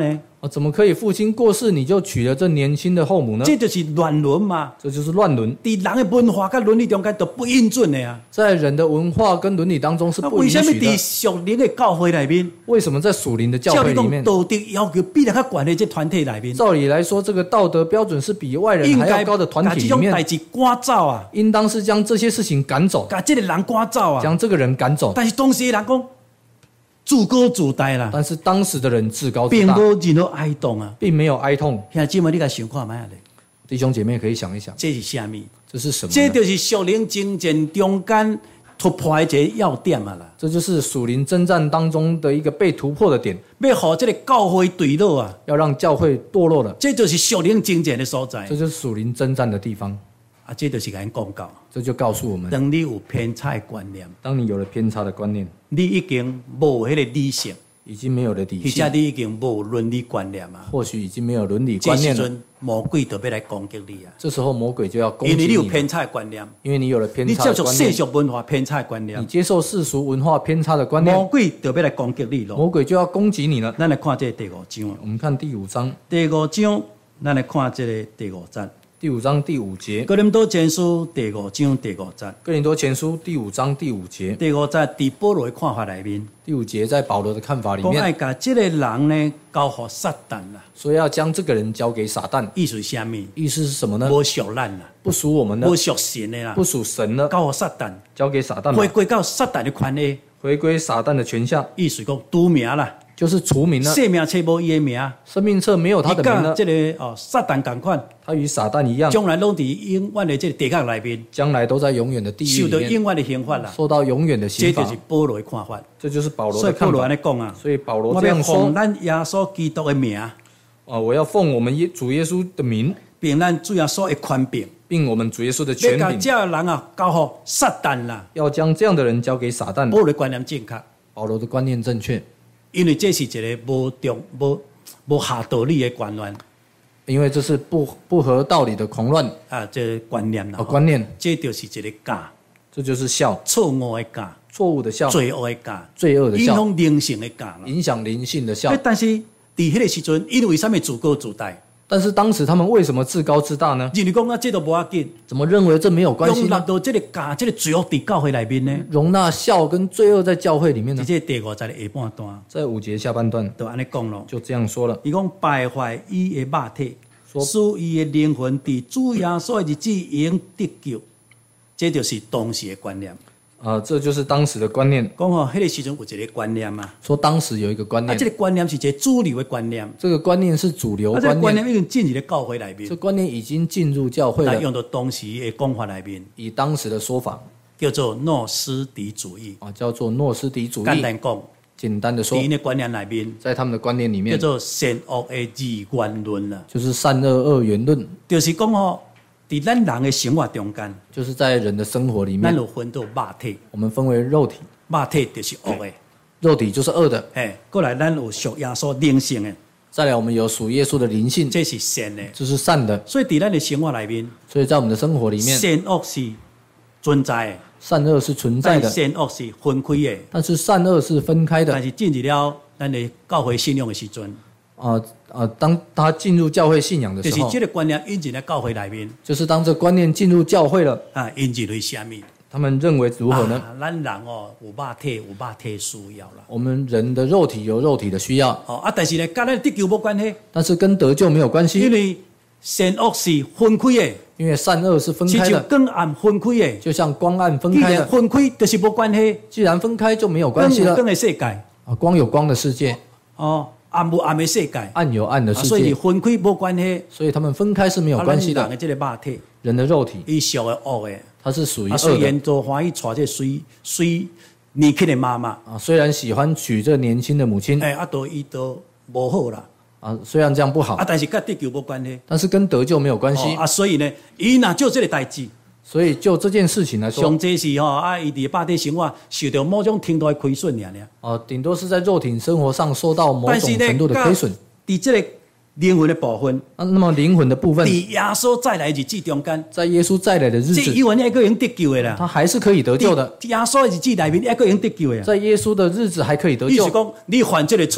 啊，怎么可以父亲过世你就娶了这年轻的后母呢？ 这就是乱伦嘛， 这就是乱伦。 在人的文化跟伦理中间都不允准的啊。 在人的文化跟伦理当中是不允许的。 为什么在属灵的教会里面？ 为什么在属灵的教会里面， 道德要求比人较高的这团体里面？ 照理来说，这个道德标准是比外人还要高的团体里面， 应该把这种代志赶走啊， 应当是将这些事情赶走， 把这个人赶走啊， 将这个人赶走。 但是当时的人讲自高自大啦， 但是当时的人自高自并大， 无任何哀痛啊， 并没有哀痛。 兄弟姐妹，你甲想看卖咧？ 弟兄姐妹可以想一想， 这是什么？ 这是什么呢？ 这就是属灵征战中间突破的一个要点啊啦！ 这就是属灵征战当中的一个被突破的点， 要让这个教会坠落啊， 要让教会堕落了， 这就是属灵征战的所在。 这就是属灵征战的地方啊，这就是甲咱讲到， 这就告诉我们， 当你有偏差的观念， 当你有了偏差的观念， 你已经无迄个理性， 已经没有了底或线， 者你已经无伦理观念啊， 或许已经没有伦理观念了。 这时阵魔鬼就要来攻击你啊！ 这时候魔鬼就要攻击因为你， 你有偏差的观念， 因为你有了偏你差接受世的观念， 俗文化偏差的观念， 你接受世俗文化偏差的观念， 魔鬼就要来攻击你咯。 魔鬼就要攻击你了。 咱来看这第五章， 我们看第五章， 第五章，咱来看这个第五节。 第五章第五节， 哥林多前书第五章第五节， 哥林多前书第五章第五节， 第五节伫保罗的看法里面， 第五节在保罗的看法里讲爱面， 把这个人呢交给撒旦啦， 说要将这个人交给撒旦， 意思是什么？ 意思是什么呢？ 无属咱啦， 不属我们的无，属神的啦， 不属神的， 交给撒旦， 交给撒旦了， 回归到撒旦的权威， 回归撒旦的权下， 意思讲除名啦， 就是除名了。 生命册无伊的名， 生命册没有他的名了， 这个哦撒旦同款， 他与撒旦一样， 将来拢伫永远的这个地狱里面， 将来都在永远的地狱受到里面永远的刑罚啦。 受到永远的这刑罚就。是保罗的看法。 这就是保罗所以保罗的看法。 安尼讲啊， 所以保罗我要这样说奉咱耶稣基督的名， 啊，我要奉我们耶主耶稣的名， 并咱主耶稣的权柄， 并我们主耶稣的要权柄， 把这样人啊交互撒旦啦。 要将这样的人交给撒旦。 保罗的观念正确， 保罗的观念正确， 因为这是一个无中无无下道理的观念因为这是不不合道理的狂乱啊，这个观念啦啊。观念， 这就是一个假， 这就是笑， 错误的假， 错误的笑， 罪恶的假， 罪恶的笑， 影响灵性的假啦。 影响灵性的笑哎。但是伫迄个时阵，因为什么自高自大？ 但是当时他们为什么自高自大呢？ 认为讲啊，这都无要紧， 怎么认为这没有关系容纳呢？ 到这个假，这个罪恶伫教会内面呢？ 容纳笑跟罪恶在教会里面在呢？ 这第五节的下半段， 在五节下半段就安尼讲咯。 就这样说了， 伊讲败坏伊的肉体， 说使伊的灵魂伫主耶稣的日子永得救，这就是当时的观念。 啊、这就是当时的观念。 讲吼，迄个时阵有一个观念嘛， 说当时有一个观啊， 念， 这个观念是一个主流的观念， 这个观念是主流啊，这个观念， 观念已经进入了教会内面这，观念已经进入教会了。 来用到当时的讲法内面， 以当时的说法叫做诺斯底主义。 啊，叫做诺斯底主义。 简单讲， 简单的说伫，因的观念内面， 在他们的观念里面， 叫做善恶的二元论啦， 就是善恶二元论， 就是讲吼，伫咱人的生活中间， 就是在人的生活里咱面， 有分到肉体， 我们分为肉体， 肉体就是恶的。 肉体就是恶的。 哎，过来咱有属耶稣灵性的， 再来，我们有属耶稣的灵性， 这是善的。 这是善的。 所以伫咱的生活内面， 所以在我们的生活里面， 善恶是存在的， 善恶是存在但的， 善恶是分开的。 但是善恶是分开的但。是进入了咱的教会信仰的时阵， 啊啊！当他进入教会信仰的时候就是这，个观念引进来教会内面就是当这观念进入教会了， 啊，引进为什么？ 他们认为如何呢？ 啊咱人哦，有肉体，有肉体需要啦。 我们人的肉体有肉体的需要， 哦啊，但是呢，跟咱得救无关系， 但是跟得救没有关因系， 为善恶是分开的， 因为善恶是分是就开的， 光暗分开的。 就像光暗分既开的。 然分开，就是无关系。 既然分开就没有关光系了有光的世界， 啊！光有光的世界， 哦，暗有暗的世界， 暗有暗的啊世界， 所以分开无关系。 所以他们分开是没有关系的。 啊咱人的这个肉体， 人的肉体伊属的恶的， 它是属于啊，虽恶的然都欢喜娶这水水年轻的妈妈， 啊，虽然喜欢娶这年轻的母亲哎，啊，都伊都无好啦， 啊，虽然这样不好啊，，但是跟得救无关系。 但是跟得救没有关系哦。啊，所以呢，伊若做这个代志， 所以就这件事情来说， 上济是吼啊，伊伫肉体生活受到某种程度的亏损尔尔。 哦，顶多是在肉体生活上受到某但是呢， 种程度的亏损。 伫这个灵魂的部分， 啊，那么灵魂的部分， 伫耶稣再来的日子中间， 在耶稣再来的日这子， 以为还个用得救的啦。 他还是可以得救的。 伫耶稣的日子内面，还个用得救的啊。 在耶稣的日子还可以得救意思。讲，你犯这个错，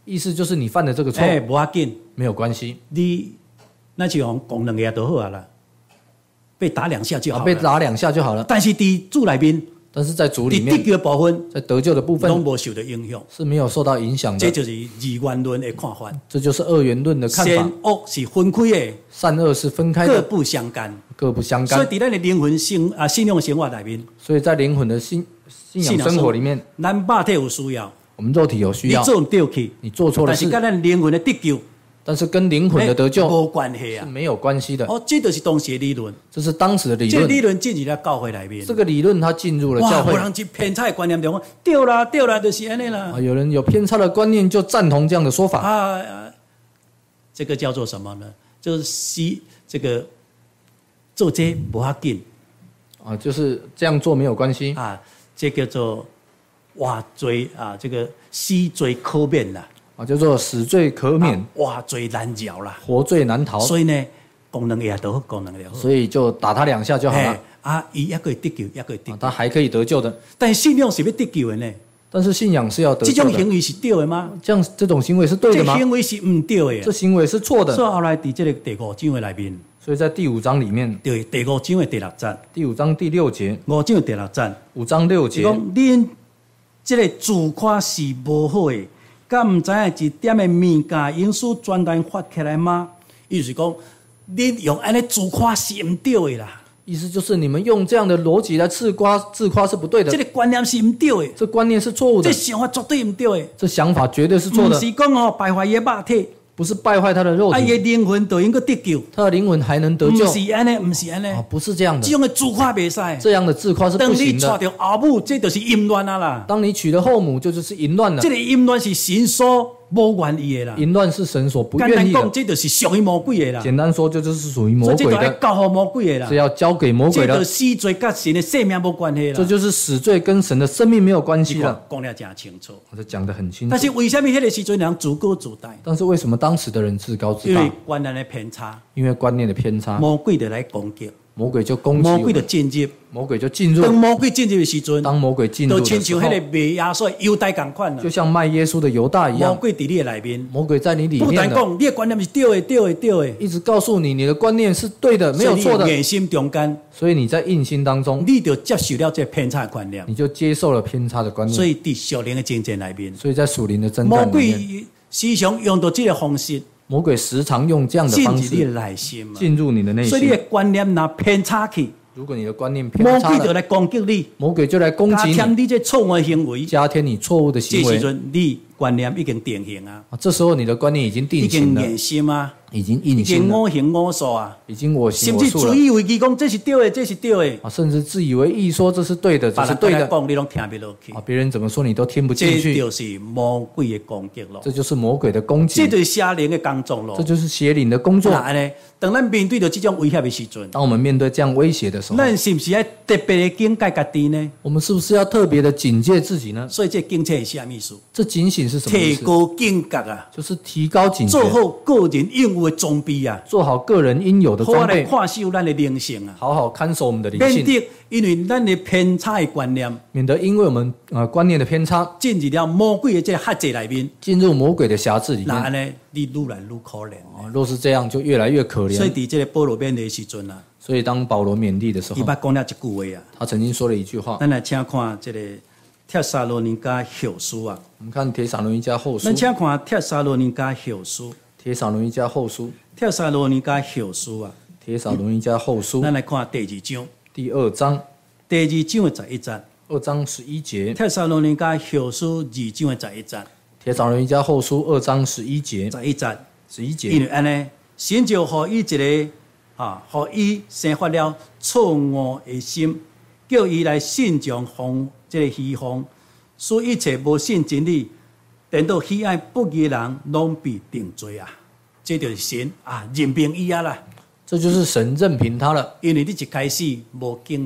意思就是你犯的这个错， 哎，无要紧， 没有关系， 你那就用讲两下就好啊啦，被打两下就好啊， 了。 被打两下就好了。 但是伫主内面， 但是在主里伫面， 得救的部分， 在得救的部分拢无受到影响， 是没有受到影响的。 这就是二元论的看法。 这就是二元论的看法。 善恶是分开的， 善恶是分开的， 各不相干， 各不相干。 所以伫咱的灵魂生啊信仰生活内面， 所以在灵魂的信信仰生活里面， 咱肉体有需要， 我们肉体有需要， 你做唔对去， 你做错了事， 但是跟咱灵魂的得救， 但是跟灵魂的得救无关系啊， 是没有关系的。 哦，这就是当时的理论， 这是当时的理这个论。 理论进入了教会内面。 这个理论它进入了教哇， 会有，人去偏差的观念中讲，对啦对啦，就是安尼啦。 啊，有人有偏差的观念就赞同这样的说法。 啊，啊这个叫做什么呢？就是西这个做这不要紧啊，就是这样做没有关系啊，这叫做挖罪啊，这个死罪可免啦， 啊，叫做死罪可免， 啊挖罪难饶啦。 活罪难逃。 所以呢，功能也都好，功能也好， 所以就打他两下就好了。 嘿啊，伊也可以得救，也可以得啊， 救。 他还可以得救的。 但是信仰是要得救的呢， 但是信仰是要得这救的。 种行为是对的吗？ 这样这种行为是对的吗？ 这行为是唔对的。 这行为是错的。 所以后来伫这个第五章的内面， 所以在第五章里面， 对第五章的第六节， 第五章第六节， 五章的第六节， 五章六节， 是讲恁这个自夸是无好的，敢唔知影一点的物件因素专单发起来吗？意思是讲，恁用安尼自夸是唔对的啦。 意思就是你们用这样的逻辑来自夸，自夸是不对的。 这个观念是唔对的， 这观念是错误的这，想法绝对唔对的。 这想法绝对是错不的， 是讲哦败坏伊的肉体， 不是败坏他的肉啊伊的体， 灵魂就应该得救。 他的灵魂还能得不救是安尼，不是安尼， 啊？不是这样的， 这种的自夸袂使。 这样的自夸是当你不行的。 娶着后母，这就是淫乱啊啦。 当你娶了后母，这就是淫乱了这。个淫乱是神所无愿意的啦。 淫乱是神所不简单讲， 愿意的。 这就是属于魔鬼的啦。 简单说，这就是属于魔所以这鬼就要的， 交互魔鬼的啦是。要交给魔鬼的这就。死罪跟神的生命无关系啦。 这就是死罪跟神的生命没有关系了。 讲得真清楚。 我这讲得很清楚但。是为什么迄个时阵人自高自大？ 但是为什么当时的人自高自大因为？观念的偏差， 因为观念的偏差， 魔鬼就来攻击， 魔鬼就攻击我们， 魔鬼就进入。 魔鬼就进当入。 魔鬼进入的时阵， 当魔鬼进入就的时候亲像迄，个卖耶稣的犹大共款啦就。像卖耶稣的犹大一样， 魔鬼伫你的内面， 魔鬼在你里不但面的， 讲你的观念是对的、对的、对的， 一直告诉你你的观念是对的，没有错的所以你。内心中间， 所以你在硬心当中， 你就接受了这偏差的观念。 你就接受了偏差的观念。 所以伫属灵的精神内面， 所以在属灵的征魔战里面， 鬼时常用到这个方式魔鬼时常用这样的方进入你的式内心嘛。 进入你的内所以你的心。 观念若偏差去， 如果你的观念魔偏差了， 鬼就来攻击你， 魔鬼就来攻击你， 加添你这错误的行为。 加添你错误的这行为。 时阵你观念已经定型啊， 啊，这时候你的观念已经已定型了， 经硬心啊， 已经已硬性了， 经我行我素啊， 已经我行甚至我素了自以为意讲这是对的，这是对的， 啊，甚至自以为意说这是对的，这别人是对的跟他讲你拢听不落去啊，，别人怎么说你都听不进这去， 就是魔鬼的攻击咯。 这就是魔鬼的攻击这，就是邪灵的工作咯这。就是邪灵的工作那。安尼，当咱面对着这种威胁的时阵， 当我们面对这样威胁的时候， 咱是不是要特别的警戒家己呢？ 我们是不是要特别的警戒自己呢？ 所以这警戒是啥意思？ 这警醒是什么意思？ 提高警觉啊， 就是提高警觉， 做好个人应有的装备啊， 做好个人应有的好来装备， 看守咱的灵性啊， 好好看守我们的灵性， 免得因为咱的偏差的观念免得因为我们呃观念的偏差， 进入了魔鬼的这个辖制内面， 进入魔鬼的辖制里那安面。 尼你愈来愈可怜。 啊，若是这样，就越来越可怜。 所以伫这个保罗勉励的时阵啊， 所以当保罗勉励的时候， 伊捌讲了一句话啊， 他曾经说了一句话。 咱来请看这个帖撒罗尼迦后书啊， 我们看《帖撒罗尼迦后书咱》，请看帖撒罗尼迦后书， 《帖撒罗尼迦后书》，《 帖撒罗尼迦后书啊， 帖撒罗尼迦后书》 咱来看第二章， 第二章， 第二章的十一节， 二章十一节，《 帖撒罗尼迦后书二章的十一节， 帖撒罗尼迦后书》二章十一节， 十一节。 十一因节， 为安尼，神就互伊一个啊，互伊生发了错误的心，叫伊来信从奉这个虚谎，使一切无信真理、颠倒喜爱不义的人，拢被定罪啊！这就是神啊，任凭伊啊啦， 这就是神任凭他了， 因为你一开始无警醒，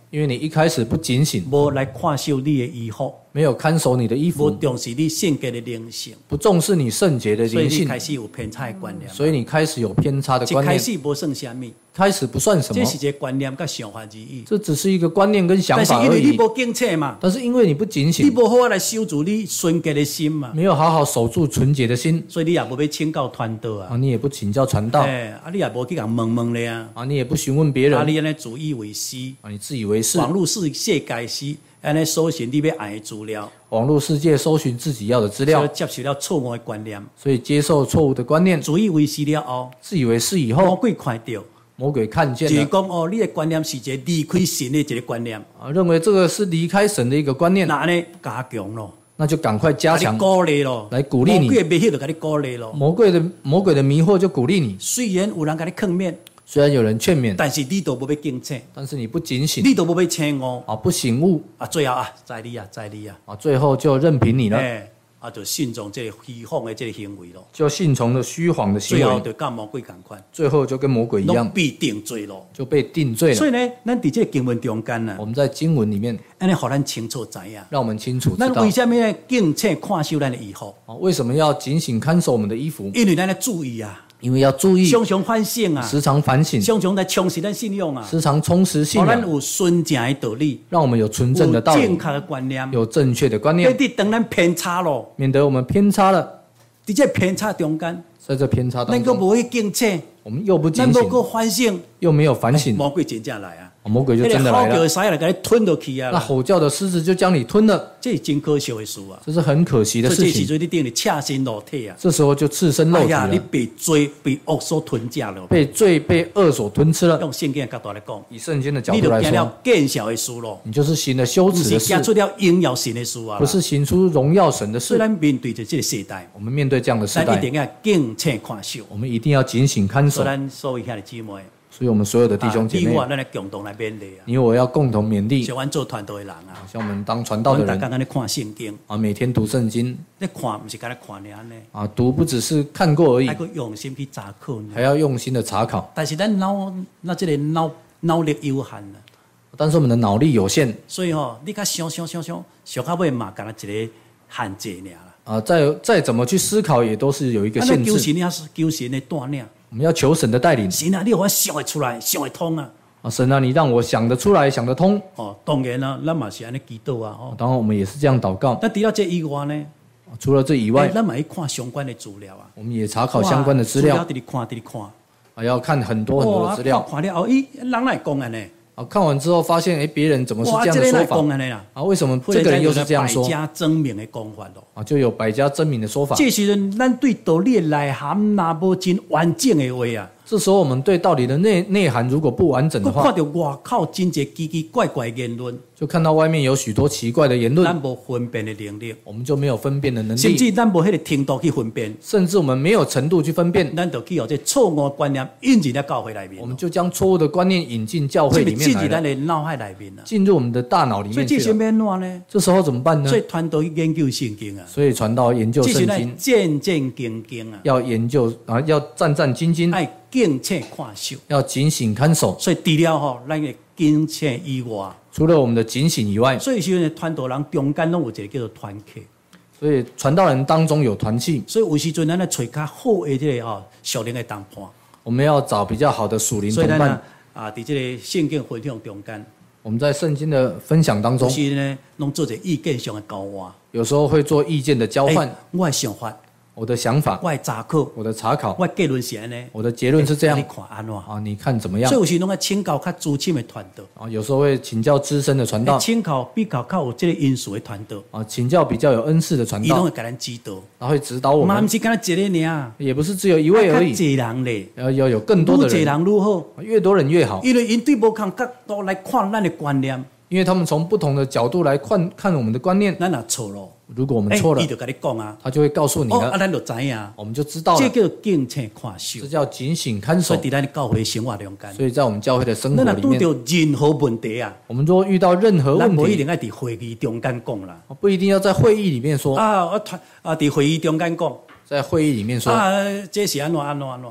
因为你一开始不警醒， 无来看守你的衣服， 没有看守你的衣无服， 重视你圣洁的灵性， 不重视你圣洁的所以你灵性， 开始有偏差的观念。 所以你开始有偏差的观念， 一开始无算什么， 开始不算什么这，是一个观念甲想法而已。 这只是一个观念跟想但是法而已。 因为你无警察嘛， 但是因为你不警你醒， 无好好来守住你纯洁的心嘛， 没有好好守住纯洁的心所以你也无要请教传道啊。 啊，你也不请教传道哎，啊，你也无去甲问问咧啊， 啊，你也不询问别啊， 人你安尼自以为是， 啊，你自以为是， 网络世世界是安尼搜寻你要爱的资料， 网络世界搜寻自己要的资料所以，接受了错误的观念， 所以接受错误的观念， 自以为是了后， 自以为是以魔后， 鬼看到， 魔鬼看见就是了讲哦，你的观念是一个离开神的一个观念， 啊，认为这个是离开神的一个观念， 那安尼加强咯， 那就赶快加强甲你鼓励咯， 来鼓励你魔鬼的迷惑就甲你鼓励咯。 魔鬼的魔鬼的迷惑，就鼓励你。 虽然有人甲你坑面， 虽然有人劝勉， 但是你都无要警察， 但是你不警醒你都无要请我啊，不醒悟啊，最后啊，在你啊，在你啊， 啊，最后就任凭你了， 哎，啊，就信从这个虚晃的这个行为咯， 就信从了虚谎的行最后为， 就甲魔鬼共款， 最后就跟魔鬼一样， 拢必定罪咯。 就被定罪了。 所以呢，咱伫这个经文中间呢我，们在经文里面， 安尼互咱清楚知影， 让我们清楚知道咱为什么呢警察看守咱的衣服？ 啊，为什么要警醒看守我们的衣服？ 因为咱要注意啊， 因为要注意， 常常反省啊， 时常反省， 常常来充实咱信仰啊， 时常充实信互咱仰， 有纯正的道理， 让我们有纯正的道理， 有正确的观念， 有正确的观别念， 伫当咱偏差咯， 免得我们偏差了。 伫这偏差中间， 在这偏差当中， 咱个无去警察， 我们又不咱无警醒， 个反省， 又没有反省， 魔鬼真正来啊， 魔鬼就真的来了那个吼叫的。使来甲你吞落去啊那，吼叫的狮子就将你吞了， 这是真可惜的事啊。 这是很可惜的所以这时事情。 阵你等于赤身裸体啊， 这时候就赤身露体哎呀，你了， 被罪被恶所吞食了。 被罪被恶所吞吃了。 用圣经的角度来讲， 以圣经的角你度来说， 就行了见小的事咯， 你就是行了羞不耻的事， 是行出了荣耀神的事啊。 不是行出荣耀神的事。 虽然面对着这个时代， 我们面对这样的时代， 咱一定要警察看守。 我们一定要警醒看守所以。咱所有兄弟姊妹， 所以，我们所有的弟兄姐妹啊你我，咱来共同来勉励啊。 你我要共同勉励， 像阮做团队的人啊， 像我们当传我道的人们大家安尼看圣经， 啊，每天读圣经你看不是干那看尔呢， 啊，读不只是看过而已还，个用心去查考呢。 还要用心的查考。 但是咱脑那这个脑脑力有限啊， 但是我们的脑力有限所以吼、你甲想想想想，想到尾嘛，干那一个限制尔啦。 啊，再再怎么去思考，也都是有一个限制。 求神也是求神的带领， 我们要求神的带领神啊，你有法想会出来，想会通啊。 啊，神啊，你让我想得出来，想得通。 哦，当然啦、咱嘛是安尼祈祷啊。哦， 当然，我们也是这样祷告。 但除了这以外呢， 啊除了这以以外， 咱嘛要看相关的资料啊。 我们也查考相关的资料哇，资料直看直看， 啊，要看很多很多的资料哇看看了后，咦，人来讲安尼？ 啊。看完之后发现，哎，别人怎么是哇， 这样的说这个来讲法安尼啦？ 啊？为什么这个人又是这样说百家争鸣的讲法咯。 啊？就有百家争鸣的说法。 这时阵，咱对道理的内涵若无真完整的话啊， 这时候我们对道理的内内涵如果不完整的话， 佮看到外口真侪奇奇怪怪的言论， 就看到外面有许多奇怪的言论， 咱无分辨的能力， 我们就没有分辨的能甚力， 至咱无迄个程度去分辨， 甚至我们没有程度去分辨， 咱就去互这错误的观念引进了教会内面， 我们就将错误的观念引进教会里面进入咱来了， 的脑海内面啊。 进入我们的大脑里所以这是面去了。 免怎呢？ 这时候怎么办呢所？以团队去研究圣经啊， 所以传道研究这是咱圣经， 战战兢兢啊， 要研究啊，要战战兢兢， 爱警察看守。 要警醒看守。 所以除了吼，咱的警察以外， 除了我们的警醒以外， 所以时阵团队人中间拢有一个叫做团契。 所以传道人当中有团契， 所以有时阵咱来找较好的这个吼属灵的同伴， 我们要找比较好的属灵所以咱同伴啊。啊，伫这个圣经分享中间， 我们在圣经的分享当有中， 时呢，拢做者意见上的交换， 有时候会做意见的交换欸。我的想法， 我的想法， 我的查考， 我的查考， 我的结论是安尼。 我的结论是这样你看安怎？ 啊，你看怎么样所以？有时拢爱请教较资深的团队， 啊，有时候会请教资深的传道请教比较较有这个因素的团队， 啊，请教比较有恩赐的传道伊拢会，甲咱指导。 然后会指导我们嘛毋。是干那一个尔， 也不是只有一位而已， 较济人咧， 要要有更多的愈济人， 人愈好， 越多人越好， 因为因对无同角度来看咱的观念， 因为他们从不同的角度来看看我们的观念。 咱若错咯， 如果我们欸错了伊，就甲你讲啊， 他就会告诉你哦，啊， 了， 咱就知影， 我们就知道了。 这叫警察看守这。叫警醒看守所以。伫咱的教会生活中间， 所以在我们教会的生活咱若拄里面， 着任何问题啊， 我们如果遇到任何咱问题， 无一定爱伫会议中间讲啦。 不一定要在会议里面说， 啊，我团啊，伫会议中间讲在会议里面说， 啊，这是安怎安怎安怎。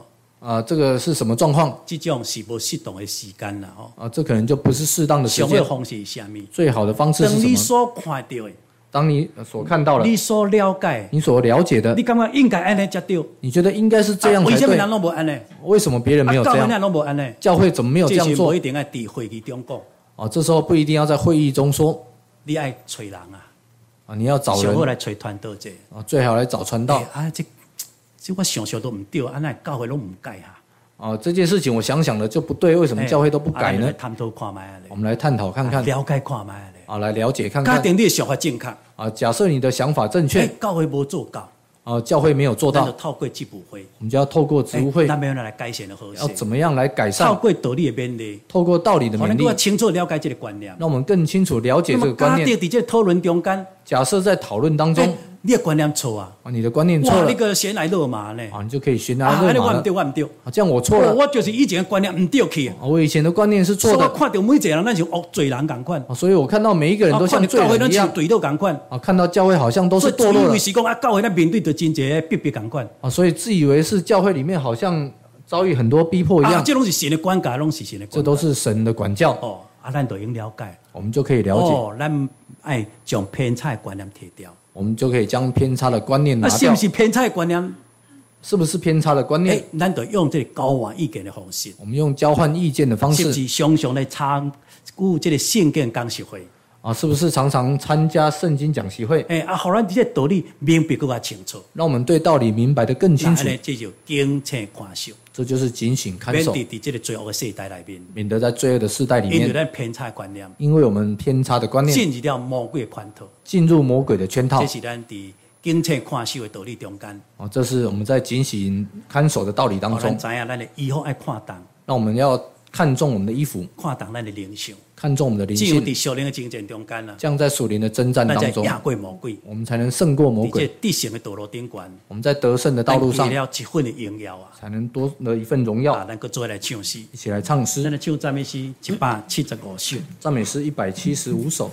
啊，这个是什么状况？ 这种是无适当的时间啦吼。 啊，这可能就不是适当的时间。 上好的方式是啥物？ 最好的方式是什么？ 当你所看到的， 当你所看到的， 你所了解， 你所了解的， 你感觉应该安尼才对？ 你觉得应该是这样才对？ 为什么人拢无安尼？ 为什么别人没有这样？ 教会拢无安尼？ 教会怎么没有这样做？ 不一定要伫会议中讲。 哦，这时候不一定要在会议中说。 你爱找人啊。 啊，你要找人。 最好来找传道者。 啊，最好来找传道。 啊，这这我想想都唔对，安尼教会拢唔改哈。 哦，这件事情我想想的就不对，为什么教会都不改呢？ 探讨看卖我们来探讨看看， 了解看卖啊，来了解看看。 假定你的想法正确啊，假设你的想法正确， 教会无做到。 啊，教会没有做到， 就透过职务会， 我们就要透过职务会， 咱们要来改善的方式， 要怎么样来改善？ 透过道理的勉励， 透过道理的勉励， 让我们清楚了解这个观念， 让我们更清楚了解这个观念。 假定在讨论中间， 假设在讨论当中， 你的观念错啊， 啊，你的观念错了， 哇，那个悬崖勒马呢？ 啊，你就可以悬崖勒马了。 我唔对，我唔对， 啊，这样我错了， 我就是以前的观念唔对去。 我以前的观念是错的。 我看到每一个人，咱像恶罪人共款。 啊，所以我看到每一个人都像罪人一样， 对都共款。 啊，看到教会好像都是堕落了。 以为是讲啊，教会咱面对着真侪逼迫共款。 啊，所以自以为是教会里面好像遭遇很多逼迫一样。 啊，这拢是神的管教，拢是神的管教。 这都是神的管教。 哦，啊，咱就应了解， 我们就可以了解。 哦，咱爱将偏差的观念提掉。 我们就可以将偏差的观念拿掉。 那是不是偏差的观念？ 是不是偏差的观念？ 咱就用这个交换意见的方式。 我们用交换意见的方式。 是不是常常来参与这个圣经讲习会？ 啊，是不是常常参加圣经讲习会？ 哎，啊，好，咱这道理明白更加清楚。 让我们对道理明白得更清楚。 那这就警醒看守。 这就是警醒看守。 免得在这个罪恶的世代里面， 免得在罪恶的世代里面， 因为咱偏差的观念， 因为我们偏差的观念， 进入了魔鬼的圈套， 进入魔鬼的圈套。 这是咱伫警醒看守的道理中间。 哦，这是我们在警醒看守的道理当中。 咱知影咱的衣服爱看重， 那我们要看重我们的衣服， 看重咱的灵性， 看重我们的灵性。 只有在属灵的征战中间啦， 这样在属灵的征战当中， 赢过魔鬼， 我们才能胜过魔鬼。 在得胜的道路顶端， 我们在得胜的道路上， 了一份的荣耀啊， 才能多了一份荣耀。 啊，咱搁做来唱诗， 一起来唱诗。 咱的唱赞美诗一百七十五首， 赞美诗一百七十五首。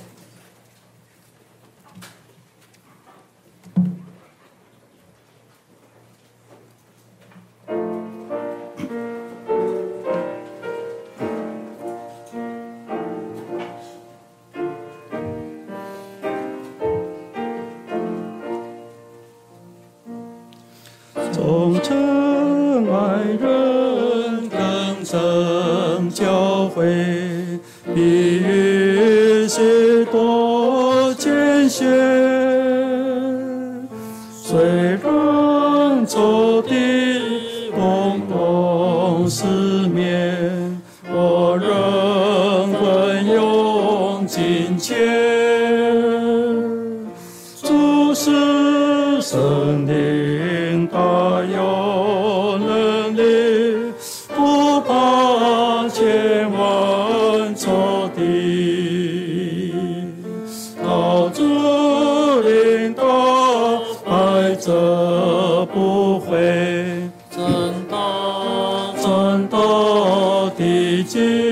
忠诚爱人，更胜教诲，比云是多艰险。虽然仇敌共同四面，我仍奋勇金钱。主是圣灵，大有能力，不怕千万仇敌。靠主领导，爱者不会，真道真道的经。